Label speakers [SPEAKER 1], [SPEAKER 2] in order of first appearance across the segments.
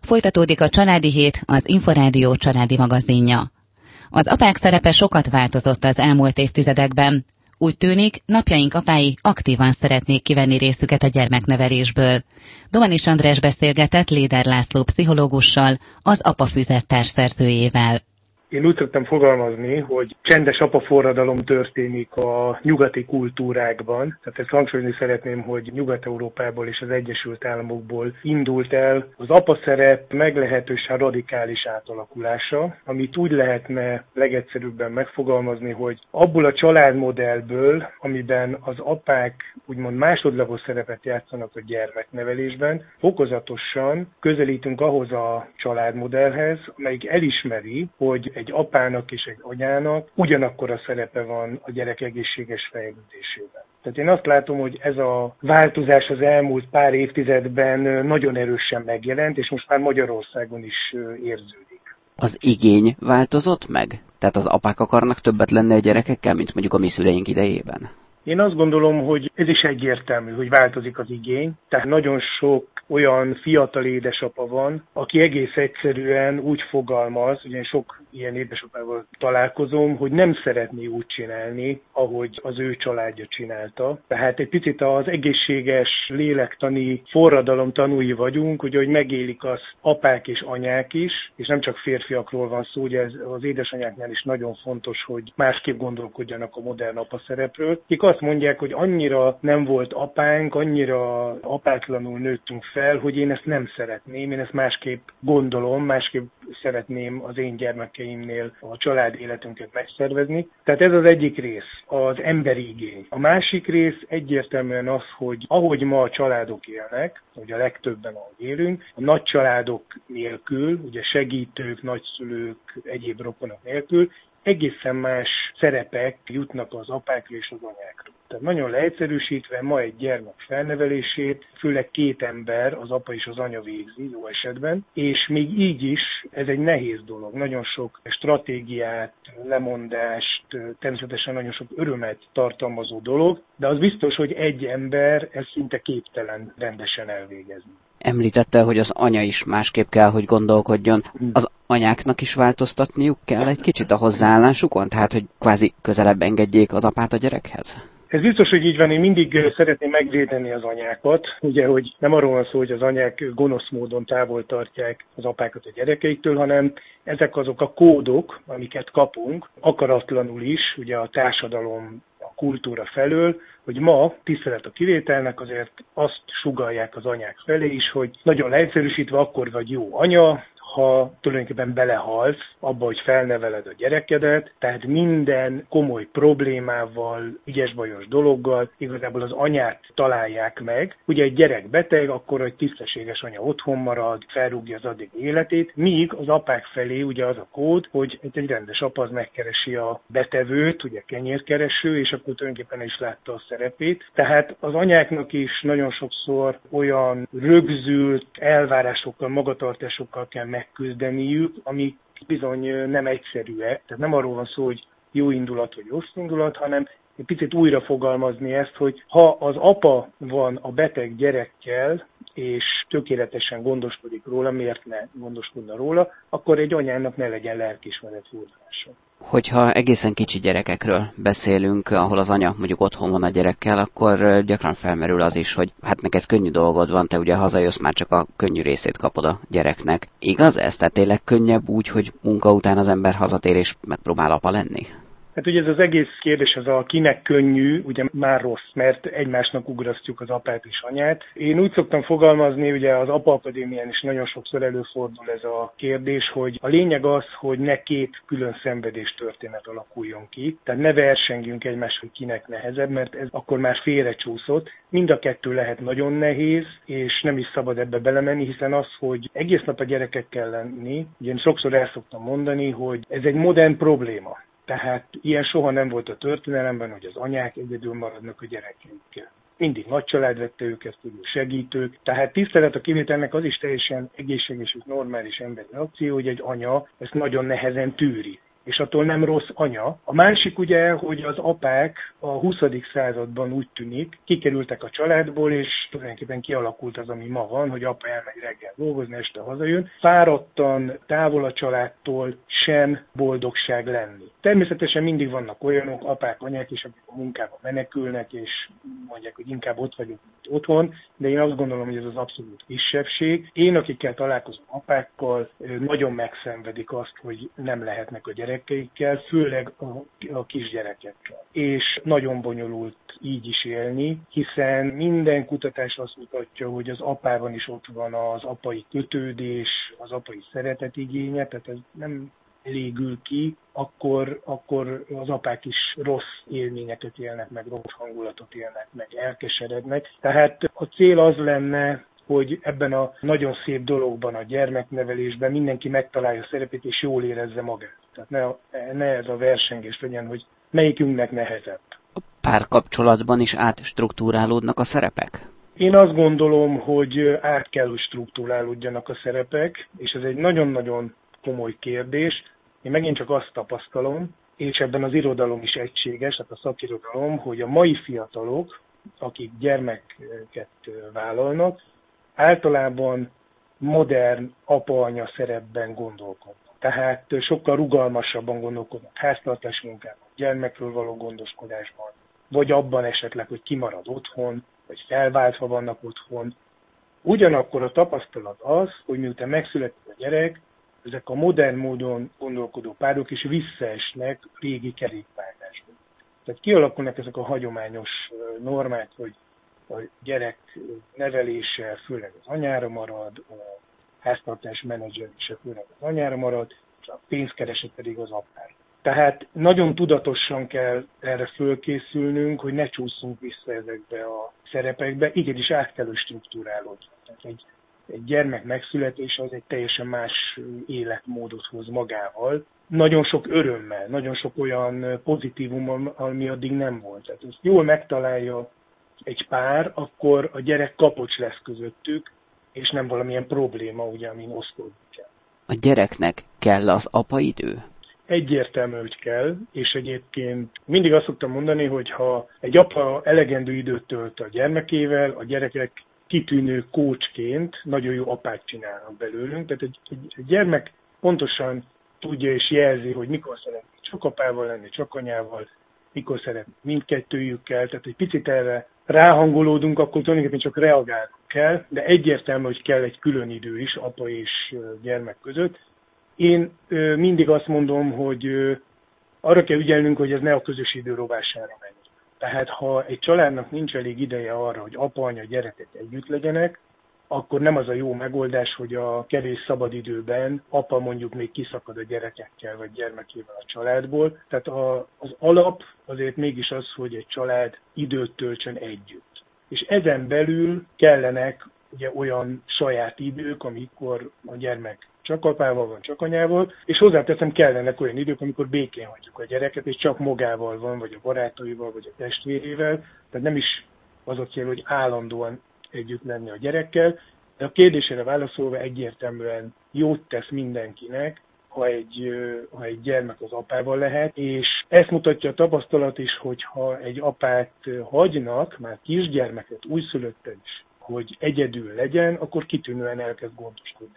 [SPEAKER 1] Folytatódik a Családi Hét, az Inforádió családi magazinja. Az apák szerepe sokat változott az elmúlt évtizedekben. Úgy tűnik, napjaink apái aktívan szeretnék kivenni részüket a gyermeknevelésből. Domanis András beszélgetett Léder László pszichológussal, az Apafüzet társszerzőjével.
[SPEAKER 2] Én úgy szoktam fogalmazni, hogy csendes apaforradalom történik a nyugati kultúrákban. Tehát ezt hangsúlyozni szeretném, hogy Nyugat-Európából és az Egyesült Államokból indult el az apaszerep meglehetősen radikális átalakulása, amit úgy lehetne legegyszerűbben megfogalmazni, hogy abból a családmodellből, amiben az apák úgymond másodlagos szerepet játszanak a gyermeknevelésben, fokozatosan közelítünk ahhoz a családmodellhez, amelyik elismeri, hogy egy apának és egy anyának ugyanakkor a szerepe van a gyerek egészséges fejlődésében. Tehát én azt látom, hogy ez a változás az elmúlt pár évtizedben nagyon erősen megjelent, és most már Magyarországon is érződik.
[SPEAKER 3] Az igény változott meg? Tehát az apák akarnak többet lenni a gyerekekkel, mint mondjuk a mi szüleink idejében?
[SPEAKER 2] Én azt gondolom, hogy ez is egyértelmű, hogy változik az igény. Tehát nagyon sok olyan fiatal édesapa van, aki egész egyszerűen úgy fogalmaz, ugye én sok ilyen édesapával találkozom, hogy nem szeretné úgy csinálni, ahogy az ő családja csinálta. Tehát egy picit az egészséges lélektani forradalom tanúi vagyunk, ugye, hogy megélik az apák és anyák is, és nem csak férfiakról van szó, ugye ez az édesanyáknál is nagyon fontos, hogy másképp gondolkodjanak a modern apa szerepről. Akik azt mondják, hogy annyira nem volt apánk, annyira apátlanul nőttünk fel, hogy én ezt nem szeretném, én ezt másképp gondolom, másképp szeretném az én gyermekeimnél a család életünket megszervezni. Tehát ez az egyik rész, az emberi igény. A másik rész egyértelműen az, hogy ahogy ma a családok élnek, ugye a legtöbben ahogy élünk, a nagy családok nélkül, ugye segítők, nagyszülők, egyéb rokonok nélkül, egészen más szerepek jutnak az apákra és az anyákra. Tehát nagyon leegyszerűsítve ma egy gyermek felnevelését főleg két ember, az apa és az anya végzi jó esetben, és még így is ez egy nehéz dolog. Nagyon sok stratégiát, lemondást, természetesen nagyon sok örömet tartalmazó dolog, de az biztos, hogy egy ember ezt szinte képtelen rendesen elvégezni.
[SPEAKER 3] Említette, hogy az anya is másképp kell, hogy gondolkodjon. Az anyáknak is változtatniuk kell egy kicsit a hozzáállásukon? Tehát, hogy kvázi közelebb engedjék az apát a gyerekhez?
[SPEAKER 2] Ez biztos, hogy így van, én mindig szeretném megvédeni az anyákat, ugye, hogy nem arról van szó, hogy az anyák gonosz módon távol tartják az apákat a gyerekeiktől, hanem ezek azok a kódok, amiket kapunk, akaratlanul is, ugye a társadalom, a kultúra felől, hogy ma, tisztelet a kivételnek, azért azt sugallják az anyák felé is, hogy nagyon leegyszerűsítve akkor vagy jó anya, ha tulajdonképpen belehalsz abba, hogy felneveled a gyerekedet, tehát minden komoly problémával, ügyes-bajos dologgal igazából az anyát találják meg. Ugye egy gyerek beteg, akkor egy tisztességes anya otthon marad, felrúgja az addig életét, míg az apák felé ugye az a kód, hogy egy rendes apa az megkeresi a betevőt, ugye kenyérkereső, és akkor tulajdonképpen is látta a szerepét. Tehát az anyáknak is nagyon sokszor olyan rögzült elvárásokkal, magatartásokkal kell megküzdeniük, amik bizony nem egyszerűek. Tehát nem arról van szó, hogy jó indulat vagy rossz indulat, hanem egy picit újra fogalmazni ezt, hogy ha az apa van a beteg gyerekkel, és tökéletesen gondoskodik róla, miért ne gondoskodna róla, akkor egy anyának ne legyen lelkiismeret fordulása.
[SPEAKER 3] Hogyha egészen kicsi gyerekekről beszélünk, ahol az anya mondjuk otthon van a gyerekkel, akkor gyakran felmerül az is, hogy hát neked könnyű dolgod van, te ugye hazajössz, már csak a könnyű részét kapod a gyereknek. Igaz ez? Tehát tényleg könnyebb úgy, hogy munka után az ember hazatér és megpróbál apa lenni?
[SPEAKER 2] Hát ugye ez az egész kérdés, az a kinek könnyű, ugye már rossz, mert egymásnak ugrasztjuk az apát és anyát. Én úgy szoktam fogalmazni, ugye az Apa Akadémián is nagyon sokszor előfordul ez a kérdés, hogy a lényeg az, hogy ne két külön szenvedés történet alakuljon ki. Tehát ne versengjünk egymással, hogy kinek nehezebb, mert ez akkor már félrecsúszott. Mind a kettő lehet nagyon nehéz, és nem is szabad ebbe belemenni, hiszen az, hogy egész nap a gyerekekkel lenni, ugye én sokszor el szoktam mondani, hogy ez egy modern probléma. Tehát ilyen soha nem volt a történelemben, hogy az anyák egyedül maradnak a gyerekeikkel. Mindig nagy család vette őket, segítők. Tehát tisztelet a kivételnek az is teljesen egészséges és normális emberi akció, hogy egy anya ezt nagyon nehezen tűri. és attól nem rossz anya. A másik ugye, hogy az apák a 20. században úgy tűnik, kikerültek a családból, és tulajdonképpen kialakult az, ami ma van, hogy apa elmegy reggel dolgozni, este hazajön. Fáradtan, távol a családtól sem boldogság lenni. Természetesen mindig vannak olyanok, apák, anyák is, akik a munkába menekülnek, és mondják, hogy inkább ott vagyok, mint otthon, de én azt gondolom, hogy ez az abszolút kisebbség. Én, akikkel találkozom apákkal, nagyon megszenvedik azt, hogy nem lehetnek a gyerekeikkel, főleg a kisgyerekekkel. És nagyon bonyolult így is élni, hiszen minden kutatás azt mutatja, hogy az apában is ott van az apai kötődés, az apai szeretetigénye, tehát ez nem légül ki, akkor az apák is rossz élményeket élnek meg, rossz hangulatot élnek meg, elkeserednek. Tehát a cél az lenne, hogy ebben a nagyon szép dologban, a gyermeknevelésben mindenki megtalálja a szerepét és jól érezze magát. Tehát ne ez a versengés legyen, hogy melyikünknek nehezebb.
[SPEAKER 3] A párkapcsolatban is átstruktúrálódnak a szerepek?
[SPEAKER 2] Én azt gondolom, hogy át kell, hogy struktúrálódjanak a szerepek, és ez egy nagyon-nagyon komoly kérdés. Én megint csak azt tapasztalom, és ebben az irodalom is egységes, tehát a szakirodalom, hogy a mai fiatalok, akik gyermeket vállalnak, általában modern apa-anya szerepben gondolkodnak. Tehát sokkal rugalmasabban gondolkodnak háztartás munkában, gyermekről való gondoskodásban, vagy abban esetleg, hogy kimarad otthon, vagy felváltva vannak otthon. Ugyanakkor a tapasztalat az, hogy miután megszületik a gyerek, ezek a modern módon gondolkodó párok is visszaesnek régi kerékvágásba. Tehát kialakulnak ezek a hagyományos normák, hogy a gyerek nevelése főleg az anyára marad, a háztartás menedzselése főleg az anyára marad, és a pénzkereset pedig az apára. Tehát nagyon tudatosan kell erre fölkészülnünk, hogy ne csúszunk vissza ezekbe a szerepekbe, igenis át kell struktúrálódni. Tehát egy gyermek megszületése az egy teljesen más életmódot hoz magával, nagyon sok örömmel, nagyon sok olyan pozitívum, ami addig nem volt. Tehát ezt jól megtalálja egy pár, akkor a gyerek kapocs lesz közöttük, és nem valamilyen probléma, ugye, amin osztódni kell.
[SPEAKER 3] A gyereknek kell az apaidő?
[SPEAKER 2] Egyértelmű, hogy kell, és egyébként mindig azt szoktam mondani, hogy ha egy apa elegendő időt tölt a gyermekével, a gyerekek kitűnő kócsként nagyon jó apát csinálnak belőlünk. Tehát egy gyermek pontosan tudja és jelzi, hogy mikor szeretne csak apával lenni, csak anyával, mikor szeretne mindkettőjükkel. Tehát egy picit erre ráhangolódunk, akkor tulajdonképpen csak reagálnunk kell, de egyértelmű, hogy kell egy külön idő is apa és gyermek között. Én mindig azt mondom, hogy arra kell ügyelnünk, hogy ez ne a közös idő rovására menjen. Tehát ha egy családnak nincs elég ideje arra, hogy apa, anya, gyerekek együtt legyenek, akkor nem az a jó megoldás, hogy a kevés szabadidőben apa mondjuk még kiszakad a gyerekekkel vagy gyermekével a családból. Tehát az alap azért mégis az, hogy egy család időt töltsön együtt. És ezen belül kellenek ugye olyan saját idők, amikor a gyermek csak apával van, csak anyával, és hozzáteszem, kellenek olyan idők, amikor békén hagyjuk a gyereket, és csak magával van, vagy a barátaival, vagy a testvérével. Tehát nem is az a cél, hogy állandóan együtt lenni a gyerekkel, de a kérdésére válaszolva egyértelműen jót tesz mindenkinek, ha egy gyermek az apával lehet, és ezt mutatja a tapasztalat is, hogyha egy apát hagynak, már kisgyermeket, újszülöttet is, hogy egyedül legyen, akkor kitűnően elkezd gondoskodni.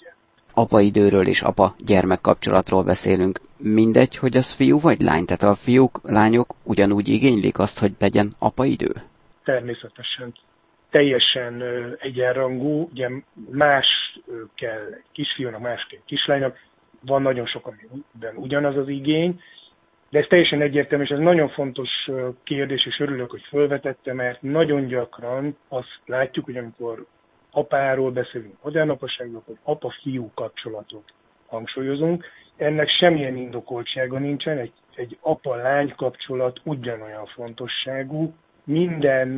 [SPEAKER 3] Apaidőről és apa-gyermek kapcsolatról beszélünk. Mindegy, hogy az fiú vagy lány? Tehát a fiúk, lányok ugyanúgy igénylik azt, hogy legyen apaidő? Természetesen.
[SPEAKER 2] Teljesen egyenrangú, ugye más kell egy kisfiúnak, más kell egy kislánynak, van nagyon sok, amiben ugyanaz az igény, de ez teljesen egyértelmű, és ez nagyon fontos kérdés, és örülök, hogy felvetette, mert nagyon gyakran azt látjuk, hogy amikor apáról beszélünk, modern apaságról, hogy apa-fiú kapcsolatot hangsúlyozunk. Ennek semmilyen indokoltsága nincsen, egy apa-lány kapcsolat ugyanolyan fontosságú. Minden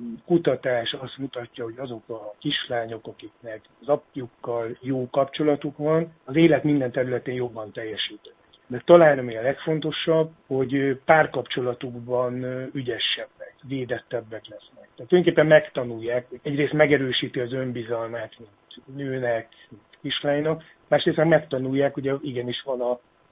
[SPEAKER 2] kutatás azt mutatja, hogy azok a kislányok, akiknek az apjukkal jó kapcsolatuk van, az élet minden területén jobban teljesítenek. De talán ami a legfontosabb, hogy párkapcsolatukban ügyesebbek, védettebbek lesznek. Tehát tulajdonképpen megtanulják, egyrészt megerősíti az önbizalmát, mint nőnek, mint kislánynak, másrészt megtanulják, hogy igenis van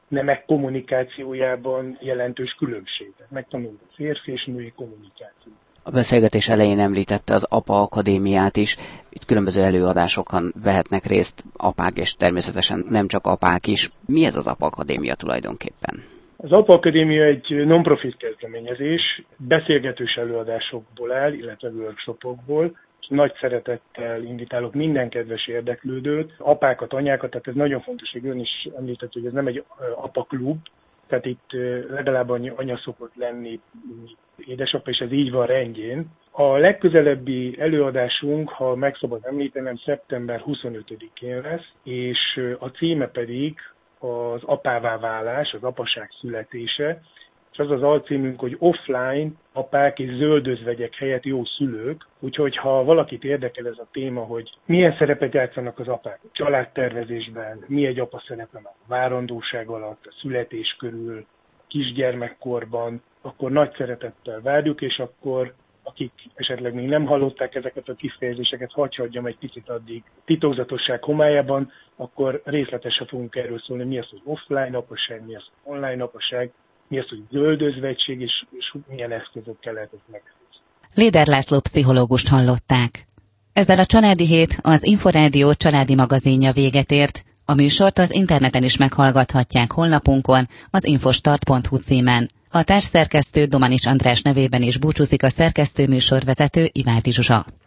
[SPEAKER 2] nemek kommunikációjában jelentős különbséget. Megtanulunk a férfi és női kommunikációt.
[SPEAKER 3] A beszélgetés elején említette az APA Akadémiát is. Itt különböző előadásokon vehetnek részt apák, és természetesen nem csak apák is. Mi ez az APA Akadémia tulajdonképpen?
[SPEAKER 2] Az APA Akadémia egy non-profit kezdeményezés, beszélgetős előadásokból áll, illetve workshopokból. Nagy szeretettel invitálok minden kedves érdeklődőt, apákat, anyákat, tehát ez nagyon fontos, hogy ön is említett, hogy ez nem egy apaklub, tehát itt legalább anya szokott lenni édesapa, és ez így van rendjén. A legközelebbi előadásunk, ha meg szabad említenem, szeptember 25-én lesz, és a címe pedig az apává válás, az apaság születése, és az az alcímünk, hogy offline apák és zöldözvegyek helyett jó szülők, úgyhogy ha valakit érdekel ez a téma, hogy milyen szerepet játszanak az apák a családtervezésben, mi egy apa szerepe a várandóság alatt, a születés körül, kisgyermekkorban, akkor nagy szeretettel várjuk, és akkor akik esetleg még nem hallották ezeket a kifejezéseket, hagyjam egy picit addig titokzatosság homályában, akkor részletesen fogunk erről szólni, mi az, hogy offline apaság, mi az, hogy online apaság, mi az, hogy zöldözvegység, és milyen eszközökkel lehet ezt megelőzni.
[SPEAKER 1] Léder László pszichológust hallották. Ezzel a Családi Hét, az Inforádió családi magazinja véget ért. A műsort az interneten is meghallgathatják honlapunkon, az infostart.hu címen. A társszerkesztő Domanics András nevében is búcsúzik a szerkesztő műsorvezető Ivádi Zsuzsa.